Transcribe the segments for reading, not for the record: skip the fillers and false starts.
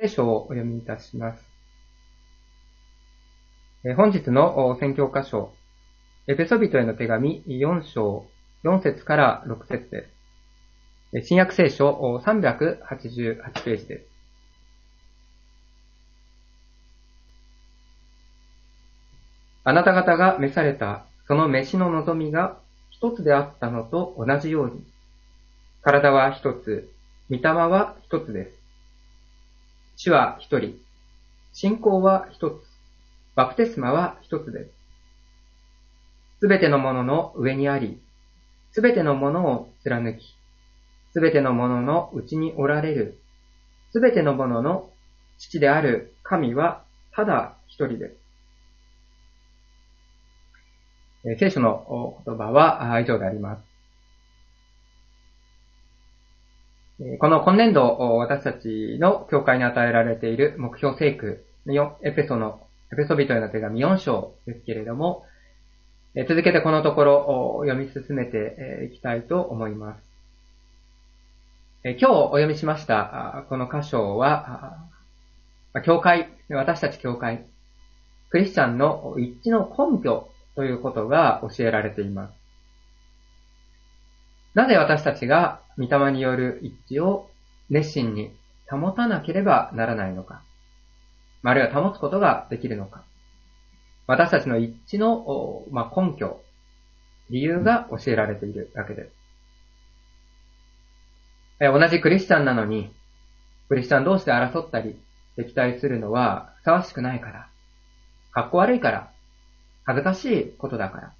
聖書をお読みいたします。本日の宣教箇所、エペソビトへの手紙4章4節から6節です。新約聖書388ページです。あなた方が召されたその召しの望みが一つであったのと同じように、体は一つ、御霊は一つです。主は一人、信仰は一つ、バプテスマは一つです。すべてのものの上にあり、すべてのものを貫き、すべてのもののうちにおられる、すべてのものの父である神はただ一人です。聖書の言葉は以上であります。この今年度私たちの教会に与えられている目標聖句、エペソビトへの手紙4章ですけれども、続けてこのところ読み進めていきたいと思います。今日お読みしましたこの箇所は、教会、私たち教会、クリスチャンの一致の根拠ということが教えられています。なぜ私たちが御霊による一致を熱心に保たなければならないのか、あるいは保つことができるのか。私たちの一致の根拠、理由が教えられているわけです。同じクリスチャンなのに、クリスチャン同士で争ったり、敵対するのはふさわしくないから、かっこ悪いから、恥ずかしいことだから。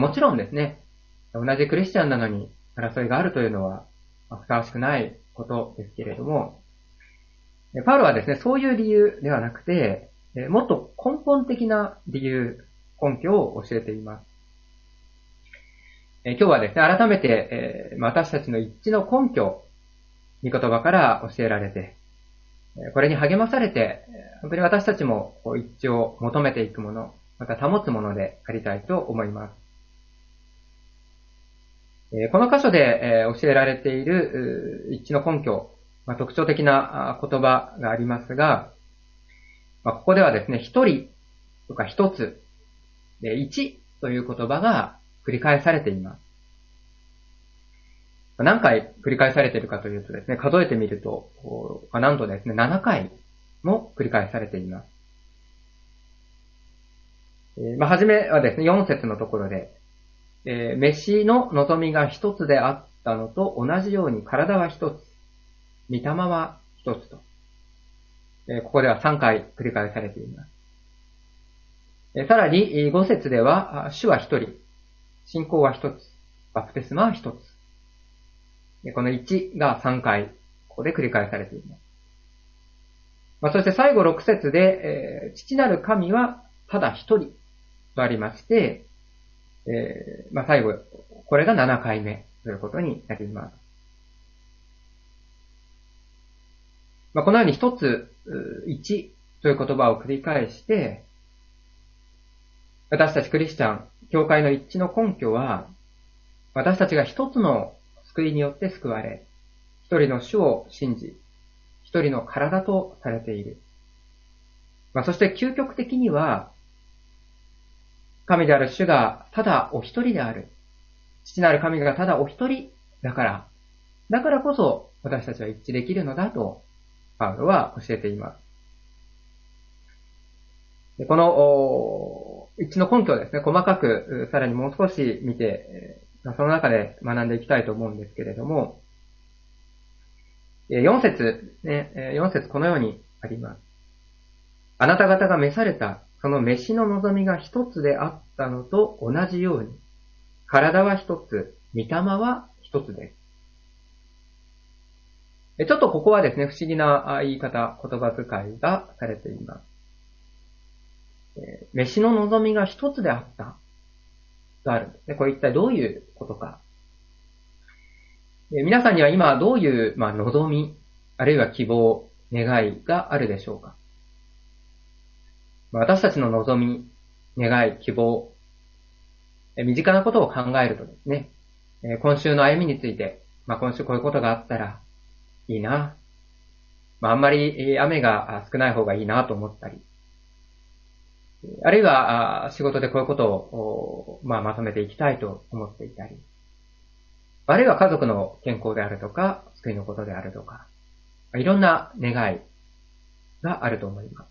もちろんですね、同じクリスチャンなのに争いがあるというのはふさわしくないことですけれども、パウロはですね、そういう理由ではなくて、もっと根本的な理由、根拠を教えています。今日はですね、改めて私たちの一致の根拠、御言葉から教えられて、これに励まされて、本当に私たちも一致を求めていくもの、また保つものでありたいと思います。この箇所で教えられている一致の根拠、特徴的な言葉がありますが、ここではですね、一人とか一つ、一という言葉が繰り返されています。何回繰り返されているかというとですね、数えてみると、なんとですね、7回も繰り返されています。はじめはですね、4節のところで、召しの望みが一つであったのと同じように体は一つ、御霊は一つと。ここでは3回繰り返されています。さらに5節では、主は一人、信仰は一つ、バプテスマは一つ。この1が3回、ここで繰り返されています。そして最後6節で、父なる神はただ一人とありまして、最後、これが7回目ということになります。このように一つ、一という言葉を繰り返して、私たちクリスチャン、教会の一致の根拠は、私たちが一つの救いによって救われ、一人の主を信じ、一人の体とされている。そして究極的には、神である主がただお一人である。父なる神がただお一人だからこそ私たちは一致できるのだと、パウロは教えています。この一致の根拠をですね、細かくさらにもう少し見て、その中で学んでいきたいと思うんですけれども、4節このようにあります。あなた方が召されたその召しの望みが一つであったのと同じように、体は一つ、御霊は一つです。ちょっとここはですね、不思議な言い方、言葉遣いがされています。召しの望みが一つであったとあるんですね。これ一体どういうことか。皆さんには今どういう、望み、あるいは希望、願いがあるでしょうか。私たちの望み、願い、希望、身近なことを考えるとですね、今週の歩みについて、今週こういうことがあったらいいな。 あんまり雨が少ない方がいいなと思ったり、あるいは仕事でこういうことをまとめていきたいと思っていたり、あるいは家族の健康であるとか、救いのことであるとか、いろんな願いがあると思います。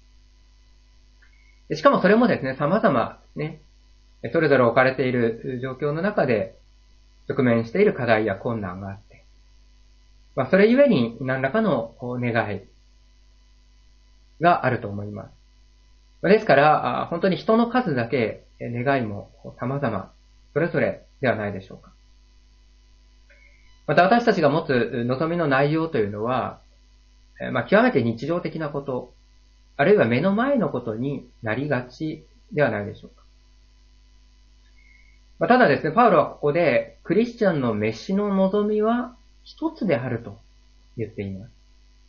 しかもそれもですね、様々ね、それぞれ置かれている状況の中で直面している課題や困難があって、それゆえに何らかの願いがあると思います。ですから、本当に人の数だけ願いも様々、それぞれではないでしょうか。また私たちが持つ望みの内容というのは、極めて日常的なこと、あるいは目の前のことになりがちではないでしょうか。ただですね、パウロはここで、クリスチャンの召しの望みは一つであると言っています。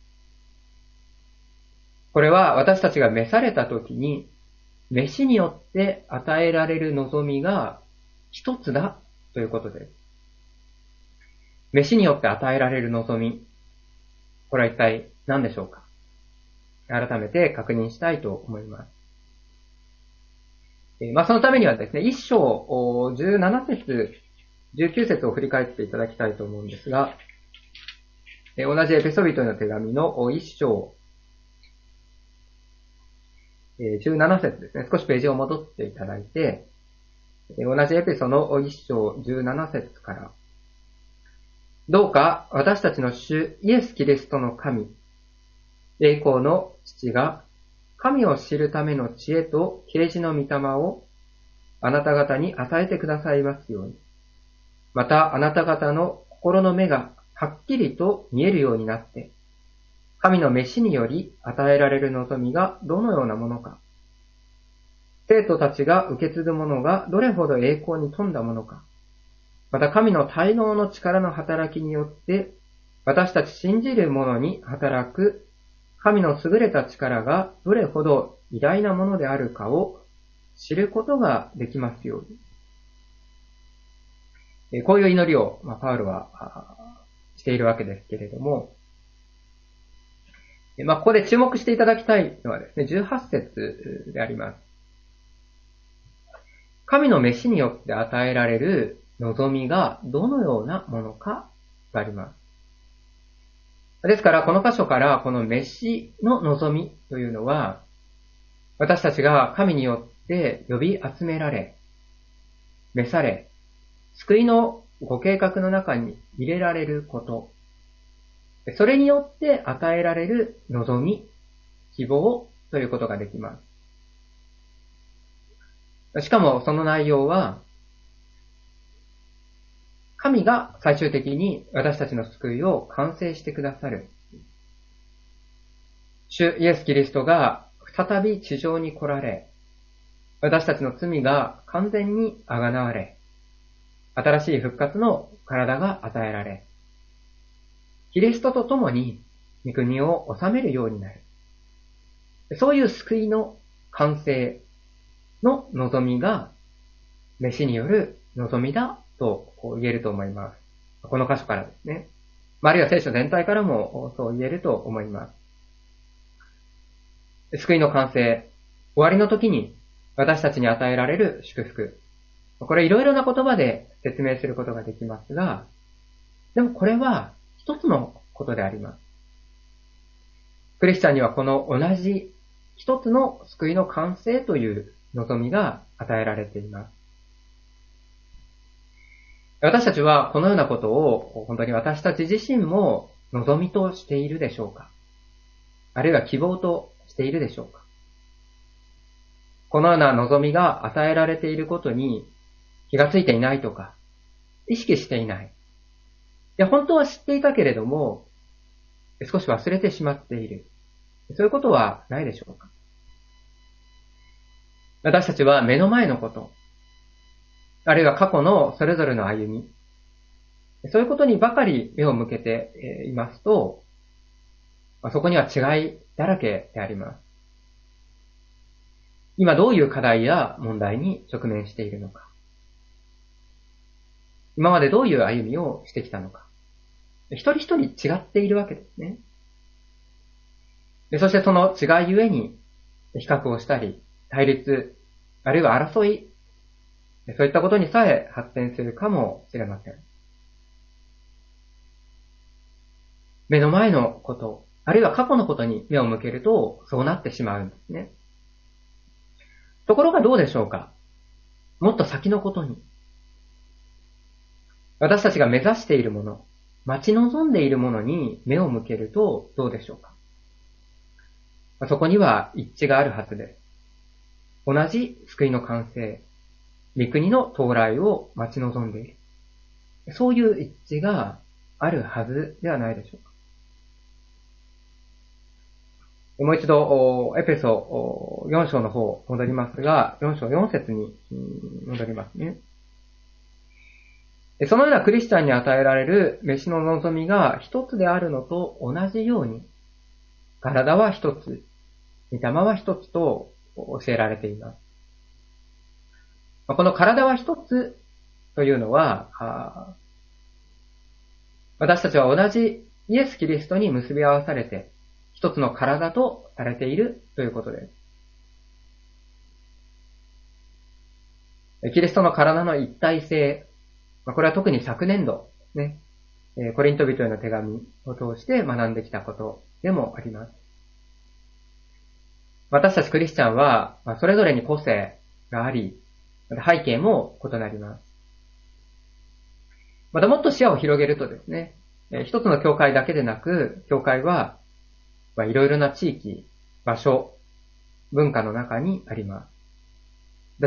これは私たちが召されたときに、召しによって与えられる望みが一つだということです。召しによって与えられる望み、これは一体何でしょうか。改めて確認したいと思います。そのためにはですね、1章17節、19節を振り返っていただきたいと思うんですが、同じエペソビトの手紙の1章17節ですね。少しページを戻っていただいて、同じエペソの1章17節から、どうか私たちの主イエス・キリストの神、栄光の父が神を知るための知恵と啓示の御霊をあなた方に与えてくださいますように。またあなた方の心の目がはっきりと見えるようになって、神の召しにより与えられる望みがどのようなものか、生徒たちが受け継ぐものがどれほど栄光に富んだものか、また神の大能の力の働きによって、私たち信じる者に働く神の優れた力がどれほど偉大なものであるかを知ることができますように。こういう祈りを、パウロはしているわけですけれども、ここで注目していただきたいのはですね、18節であります。神の召しによって与えられる望みがどのようなものかがあります。ですから、この箇所からこの召しの望みというのは、私たちが神によって呼び集められ、召され、救いのご計画の中に入れられること、それによって与えられる望み、希望ということができます。しかもその内容は、神が最終的に私たちの救いを完成してくださる。主イエス・キリストが再び地上に来られ、私たちの罪が完全にあがなわれ、新しい復活の体が与えられ、キリストと共に御国を治めるようになる。そういう救いの完成の望みが、召しによる望みだと言えると思います。この箇所からですね。あるいは聖書全体からもそう言えると思います。救いの完成、終わりの時に私たちに与えられる祝福。これいろいろな言葉で説明することができますが、でもこれは一つのことであります。クリスチャンにはこの同じ一つの救いの完成という望みが与えられています。私たちはこのようなことを本当に私たち自身も望みとしているでしょうか？あるいは希望としているでしょうか？このような望みが与えられていることに気がついていないとか、意識していない。いや、本当は知っていたけれども、少し忘れてしまっている。そういうことはないでしょうか？私たちは目の前のこと、あるいは過去のそれぞれの歩み、そういうことにばかり目を向けていますと、そこには違いだらけであります。今どういう課題や問題に直面しているのか。今までどういう歩みをしてきたのか。一人一人違っているわけですね。 そしてその違いゆえに比較をしたり、対立、あるいは争い、そういったことにさえ発展するかもしれません。目の前のこと、あるいは過去のことに目を向けると、そうなってしまうんですね。ところがどうでしょうか？もっと先のことに。私たちが目指しているもの、待ち望んでいるものに目を向けるとどうでしょうか？そこには一致があるはずです。同じ救いの完成、御国の到来を待ち望んでいる。そういう一致があるはずではないでしょうか。もう一度、エペソ4章の方戻りますが、4章4節に戻りますね。そのようなクリスチャンに与えられる飯の望みが一つであるのと同じように、体は一つ、御霊は一つと教えられています。この体は一つというのは、私たちは同じイエス・キリストに結び合わされて、一つの体とされているということです。キリストの体の一体性、これは特に昨年度、ね、コリント人への手紙を通して学んできたことでもあります。私たちクリスチャンは、それぞれに個性があり、背景も異なります。またもっと視野を広げるとですね、一つの教会だけでなく、教会はいろいろな地域、場所、文化の中にあります。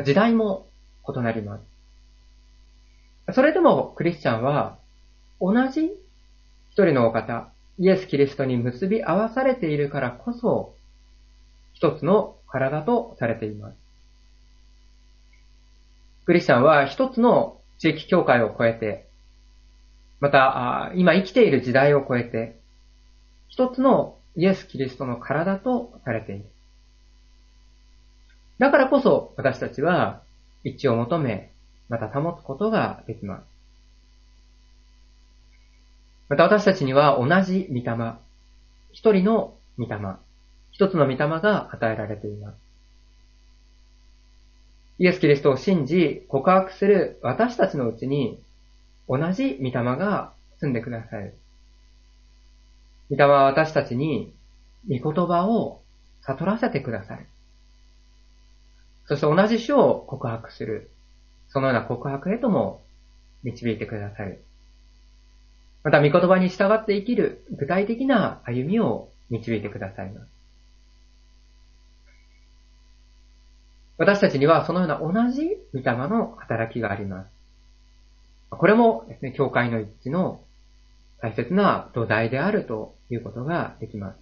時代も異なります。それでもクリスチャンは同じ一人のお方、イエス・キリストに結び合わされているからこそ、一つの体とされています。クリスチャンは一つの地域教会を超えて、また今生きている時代を超えて、一つのイエス・キリストの体とされている。だからこそ私たちは一致を求め、また保つことができます。また私たちには同じ御霊、一人の御霊、一つの御霊が与えられています。イエス・キリストを信じ、告白する私たちのうちに、同じ御霊が住んでくださる。御霊は私たちに、御言葉を悟らせてくださる。そして同じ主を告白する。そのような告白へとも導いてくださる。また、御言葉に従って生きる具体的な歩みを導いてくださいます。私たちにはそのような同じ御霊の働きがあります。これもですね、教会の一致の大切な土台であるということができます。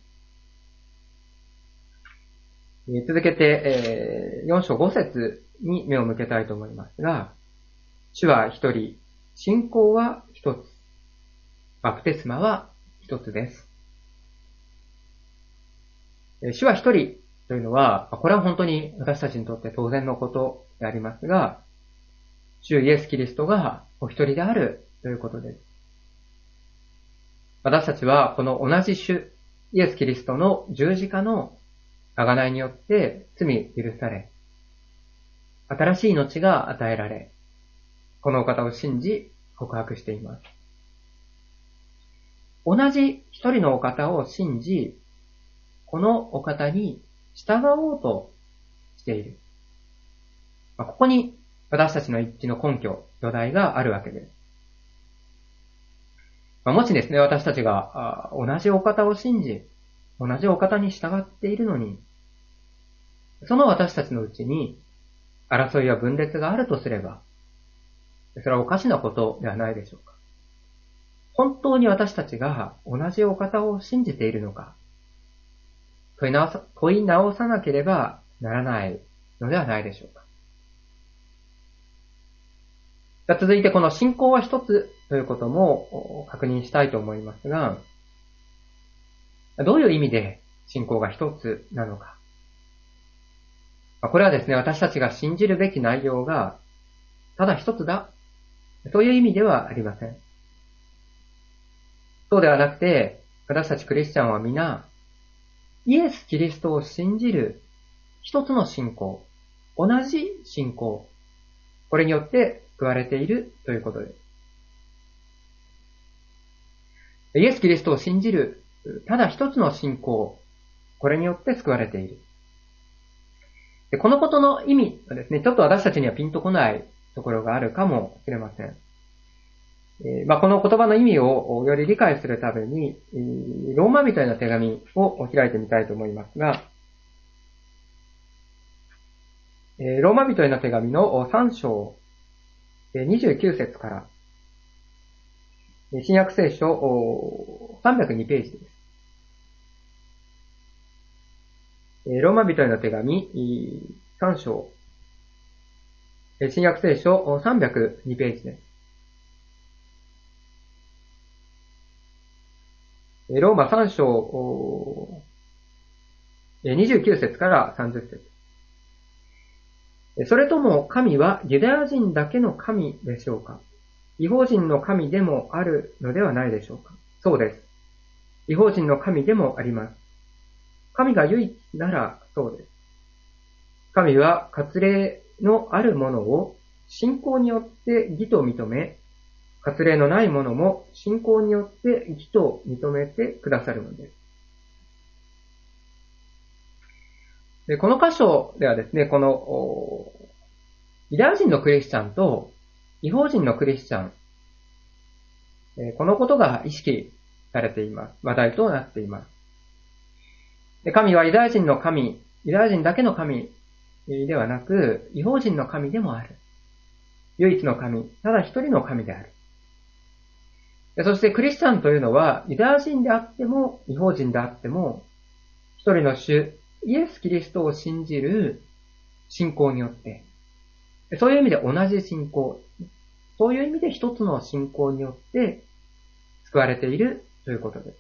続けて、4章5節に目を向けたいと思いますが、主は一人、信仰は一つ、バプテスマは一つです。主は一人というのは、これは本当に私たちにとって当然のことでありますが、主イエス・キリストがお一人であるということです。私たちはこの同じ主イエス・キリストの十字架の贖いによって罪許され、新しい命が与えられ、このお方を信じ告白しています。同じ一人のお方を信じ、このお方に従おうとしている。ここに私たちの一致の根拠、土台があるわけです。もしですね、私たちが同じお方を信じ、同じお方に従っているのに、その私たちのうちに争いや分裂があるとすれば、それはおかしなことではないでしょうか。本当に私たちが同じお方を信じているのか、問い直さなければならないのではないでしょうか。続いてこの信仰は一つということも確認したいと思いますが、どういう意味で信仰が一つなのか。これはですね、私たちが信じるべき内容がただ一つだという意味ではありません。そうではなくて、私たちクリスチャンは皆、 イエス・キリストを信じる一つの信仰、同じ信仰、これによって救われているということです。イエス・キリストを信じるただ一つの信仰、これによって救われている。でこのことの意味はですね、ちょっと私たちにはピンとこないところがあるかもしれません。この言葉の意味をより理解するために、ローマ人への手紙を開いてみたいと思いますが、ローマ人への手紙の3章29節から、新約聖書302ページです。ローマ人への手紙3章、新約聖書302ページです。ローマ3章29節から30節。それとも神はユダヤ人だけの神でしょうか？異邦人の神でもあるのではないでしょうか？そうです。異邦人の神でもあります。神が唯一ならそうです。神は割礼のあるものを信仰によって義と認め、割礼のないものも信仰によって義と認めてくださるのです。でこの箇所ではですね、このユダヤ人のクリスチャンと異邦人のクリスチャン、このことが意識されています。話題となっています。で神はユダヤ人の神、ユダヤ人だけの神ではなく、異邦人の神でもある。唯一の神、ただ一人の神である。そしてクリスチャンというのは、ユダヤ人であっても、異邦人であっても、一人の主、イエス・キリストを信じる信仰によって、そういう意味で同じ信仰、そういう意味で一つの信仰によって救われているということです。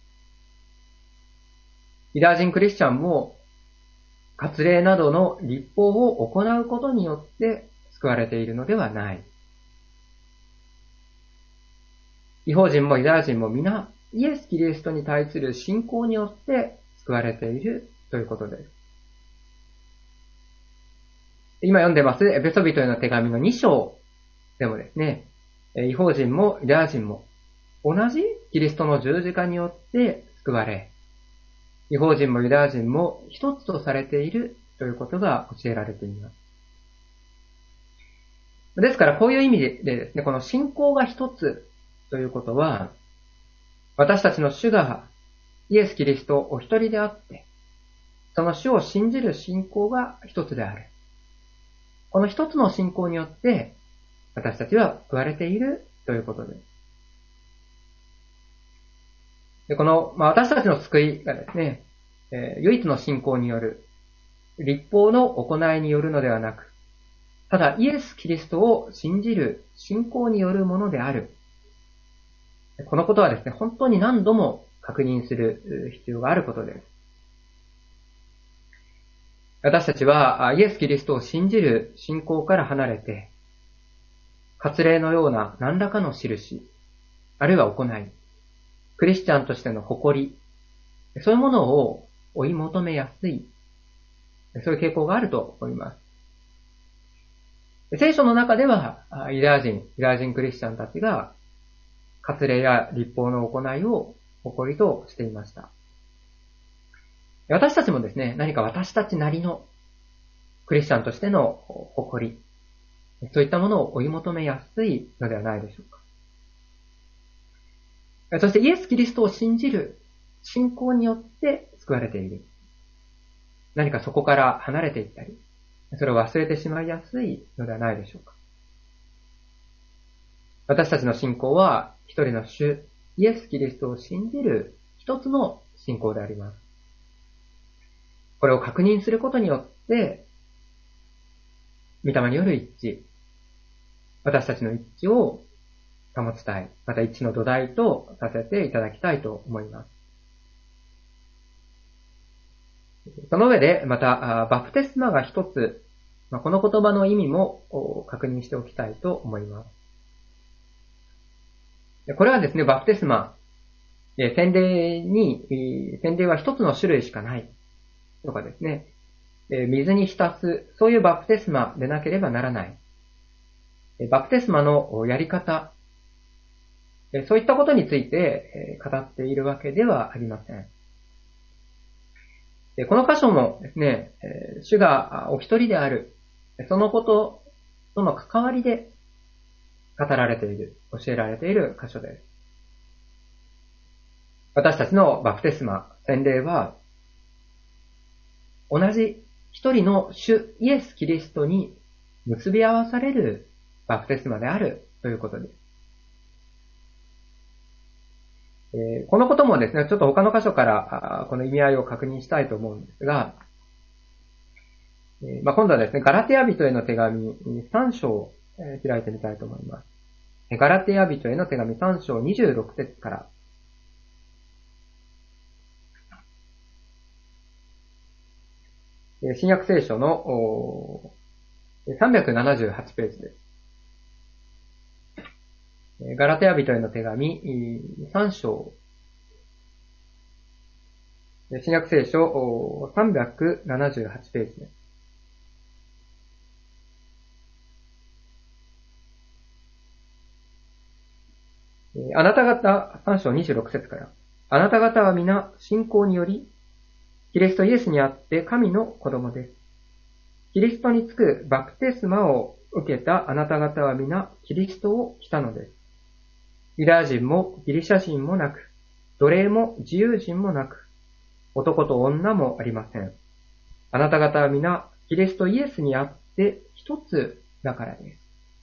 ユダヤ人クリスチャンも、割礼などの律法を行うことによって救われているのではない。異邦人もユダヤ人も皆、イエス・キリストに対する信仰によって救われているということです。今読んでます、エペソビトへの手紙の2章でもですね、異邦人もユダヤ人も同じキリストの十字架によって救われ、異邦人もユダヤ人も一つとされているということが教えられています。ですからこういう意味でですね、この信仰が一つということは、私たちの主がイエス・キリストお一人であって、その主を信じる信仰が一つである。この一つの信仰によって、私たちは救われているということです。でこの、私たちの救いがですね、唯一の信仰による、律法の行いによるのではなく、ただイエス・キリストを信じる信仰によるものである。このことはですね、本当に何度も確認する必要があることです。私たちはイエス・キリストを信じる信仰から離れて、割礼のような何らかの印、あるいは行い、クリスチャンとしての誇り、そういうものを追い求めやすい、そういう傾向があると思います。聖書の中では、ユダヤ人クリスチャンたちが、割礼や律法の行いを誇りとしていました。私たちもですね、何か私たちなりのクリスチャンとしての誇り、そういったものを追い求めやすいのではないでしょうか。そしてイエス・キリストを信じる信仰によって救われている。何かそこから離れていったり、それを忘れてしまいやすいのではないでしょうか。私たちの信仰は一人の主、イエス・キリストを信じる一つの信仰であります。これを確認することによって、御霊による一致、私たちの一致を保ちたい、また一致の土台とさせていただきたいと思います。その上で、また、バプテスマが一つ、この言葉の意味も確認しておきたいと思います。これはですね、バプテスマ、 洗礼は一つの種類しかない。とかですね。水に浸す、そういうバプテスマでなければならない。バプテスマのやり方、そういったことについて語っているわけではありません。この箇所もですね、主がお一人である、そのこととの関わりで語られている、教えられている箇所です。私たちのバプテスマ、洗礼は、同じ一人の主イエス・キリストに結び合わされるバプテスマであるということです。このこともですね、ちょっと他の箇所からこの意味合いを確認したいと思うんですが、今度はですね、ガラテヤ人への手紙3章を開いてみたいと思います。ガラテヤ人への手紙3章26節から、新約聖書の378ページです。ガラテヤ人への手紙3章、新約聖書378ページです。あなた方、3章26節から、あなた方は皆信仰により、キリストイエスにあって神の子供です。キリストにつくバプテスマを受けたあなた方は皆キリストを着たのです。ユダヤ人もギリシャ人もなく、奴隷も自由人もなく、男と女もありません。あなた方は皆キリストイエスにあって一つだからです。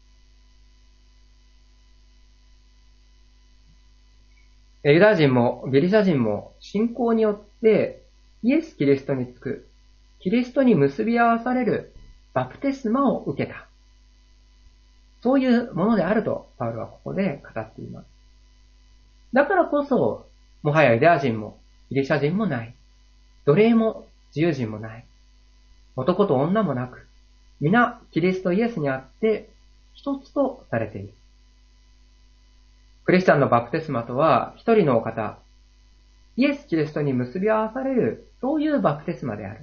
ユダヤ人もギリシャ人も信仰によってイエス・キリストにつく、キリストに結び合わされるバプテスマを受けた。そういうものであると、パウロはここで語っています。だからこそ、もはやユダヤ人もギリシャ人もない。奴隷も自由人もない。男と女もなく、皆キリストイエスにあって一つとされている。クリスチャンのバプテスマとは、一人のお方、イエス・キリストに結び合わされる、そういうバプテスマである。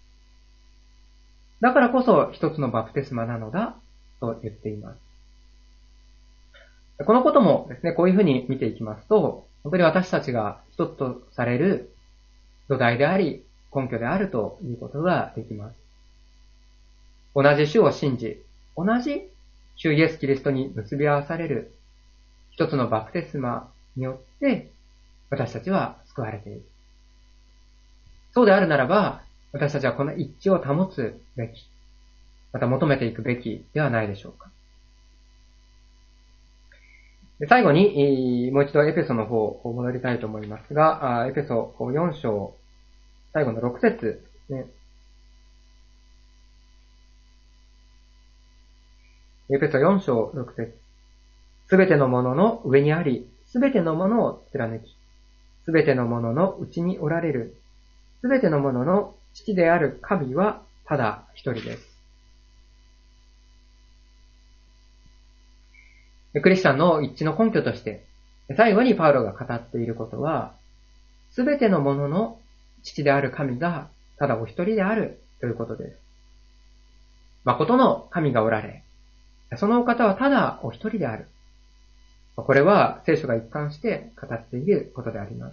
だからこそ一つのバプテスマなのだ、と言っています。このこともですね、こういうふうに見ていきますと、本当に私たちが一つとされる土台であり、根拠であるということができます。同じ主を信じ、同じ主イエス・キリストに結び合わされる一つのバプテスマによって私たちは救われている。そうであるならば、私たちはこの一致を保つべき、また求めていくべきではないでしょうか。最後に、もう一度エペソの方を戻りたいと思いますが、エペソ4章、最後の6節ですね。エペソ4章6節。すべてのものの上にあり、すべてのものを貫き、すべてのもののうちにおられる、すべてのものの父である神はただ一人です。クリスチャンの一致の根拠として、最後にパウロが語っていることは、すべてのものの父である神がただお一人であるということです。誠の神がおられ、そのお方はただお一人である。これは聖書が一貫して語っていることであります。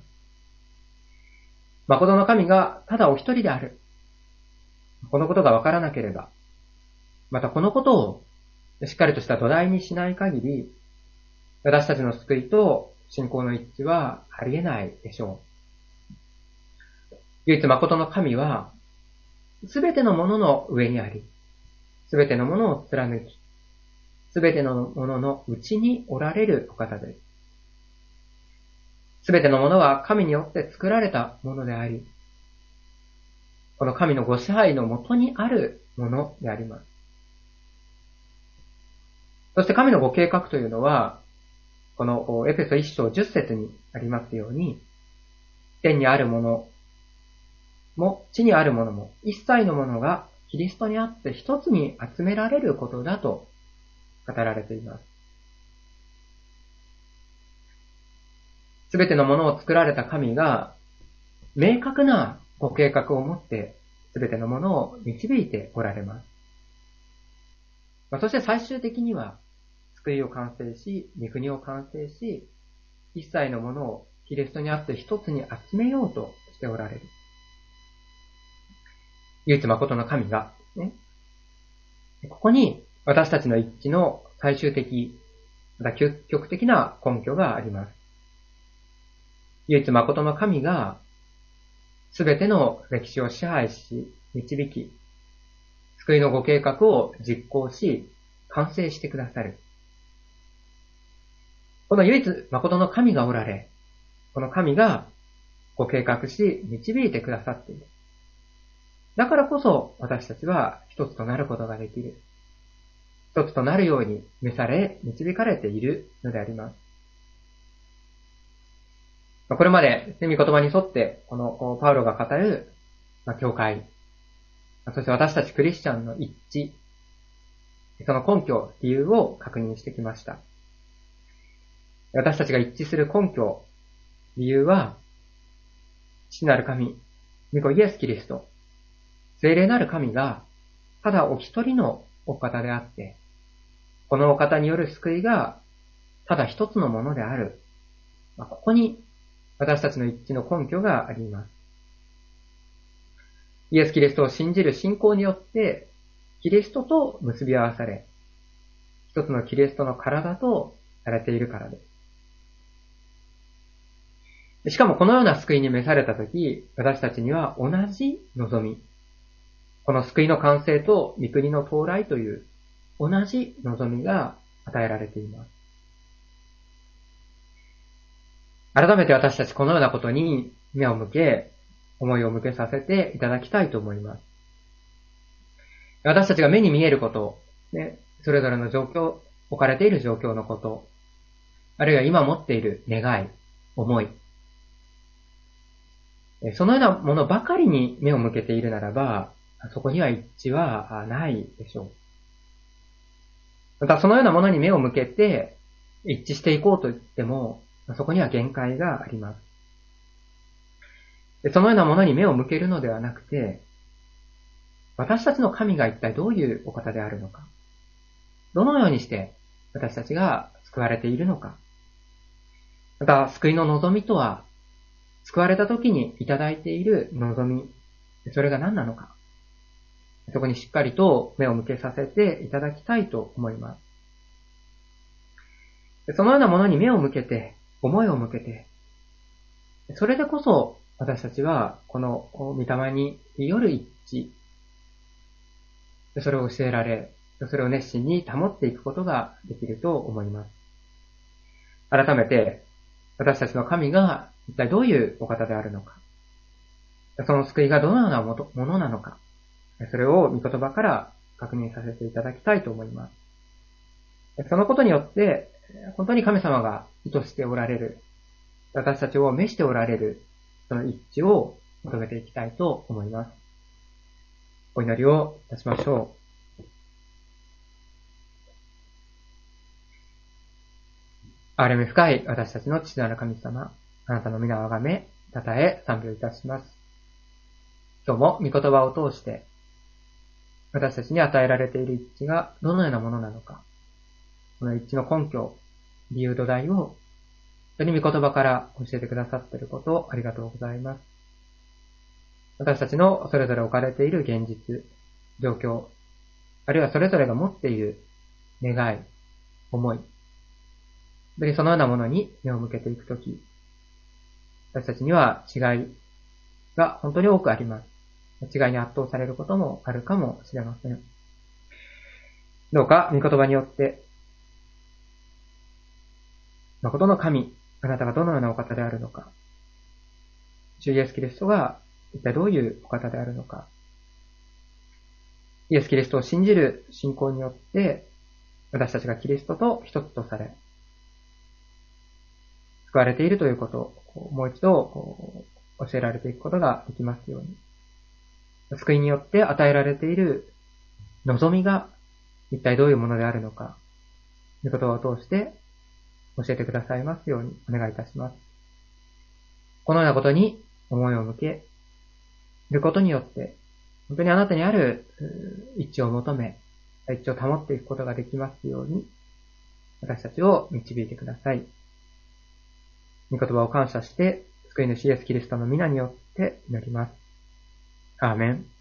誠の神がただお一人である。このことがわからなければ、またこのことをしっかりとした土台にしない限り、私たちの救いと信仰の一致はありえないでしょう。唯一誠の神は、すべてのものの上にあり、すべてのものを貫き、すべてのもののうちにおられるお方です。すべてのものは神によって作られたものであり、この神のご支配のもとにあるものであります。そして神のご計画というのは、このエペソ1章10節にありますように、天にあるものも地にあるものも一切のものがキリストにあって一つに集められることだと語られています。 すべてのものを作られた神が、明確なご計画を持って、すべてのものを導いておられます。そして最終的には、救いを完成し、御国を完成し、一切のものをキリストにあって一つに集めようとしておられる。唯一誠の神が、ね。ここに私たちの一致の最終的、また究極的な根拠があります。唯一誠の神が、すべての歴史を支配し、導き、救いのご計画を実行し、完成してくださる。この唯一誠の神がおられ、この神がご計画し、導いてくださっている。だからこそ私たちは一つとなることができる。一つとなるように召され、導かれているのであります。これまで、御言葉に沿って、このパウロが語る、教会、そして私たちクリスチャンの一致、その根拠、理由を確認してきました。私たちが一致する根拠、理由は、父なる神、御子イエス・キリスト、聖霊なる神が、ただお一人のお方であって、このお方による救いが、ただ一つのものである。ここに、私たちの一致の根拠があります。イエス・キリストを信じる信仰によって、キリストと結び合わされ、一つのキリストの体とされているからです。しかもこのような救いに召されたとき、私たちには同じ望み、この救いの完成と御国の到来という同じ望みが与えられています。改めて私たちこのようなことに目を向け、思いを向けさせていただきたいと思います。私たちが目に見えること、ね、それぞれの状況、置かれている状況のこと、あるいは今持っている願い、思い、そのようなものばかりに目を向けているならば、そこには一致はないでしょう。またそのようなものに目を向けて一致していこうと言っても、そこには限界があります。そのようなものに目を向けるのではなくて、私たちの神が一体どういうお方であるのか、どのようにして私たちが救われているのか、また救いの望みとは、救われた時にいただいている望み、それが何なのか、そこにしっかりと目を向けさせていただきたいと思います。そのようなものに目を向けて、思いを向けて、それでこそ私たちはこの御霊による一致、それを教えられ、それを熱心に保っていくことができると思います。改めて、私たちの神が一体どういうお方であるのか、その救いがどのようなものなのか、それを御言葉から確認させていただきたいと思います。そのことによって、本当に神様が意図しておられる、私たちを召しておられる、その一致を求めていきたいと思います。お祈りをいたしましょう。憐れみ深い私たちの父なる神様、あなたの皆をあがめ、たたえ賛美をいたします。今日も御言葉を通して、私たちに与えられている一致がどのようなものなのか、この一致の根拠、理由土台を、本当に御言葉から教えてくださっていることをありがとうございます。私たちのそれぞれ置かれている現実、状況、あるいはそれぞれが持っている願い、思い、そのようなものに目を向けていくとき、私たちには違いが本当に多くあります。違いに圧倒されることもあるかもしれません。どうか御言葉によって、誠の神、あなたがどのようなお方であるのか、主イエスキリストが一体どういうお方であるのか、イエスキリストを信じる信仰によって、私たちがキリストと一つとされ、救われているということをもう一度教えられていくことができますように。救いによって与えられている望みが一体どういうものであるのか、御言葉を通して教えてくださいますようにお願いいたします。 このようなことに思いを向けることによって、本当にあなたにある一致を求め、一致を保っていくことができますように、私たちを導いてください。御言葉を感謝して、救い主イエスキリストの皆によって祈ります。アーメン。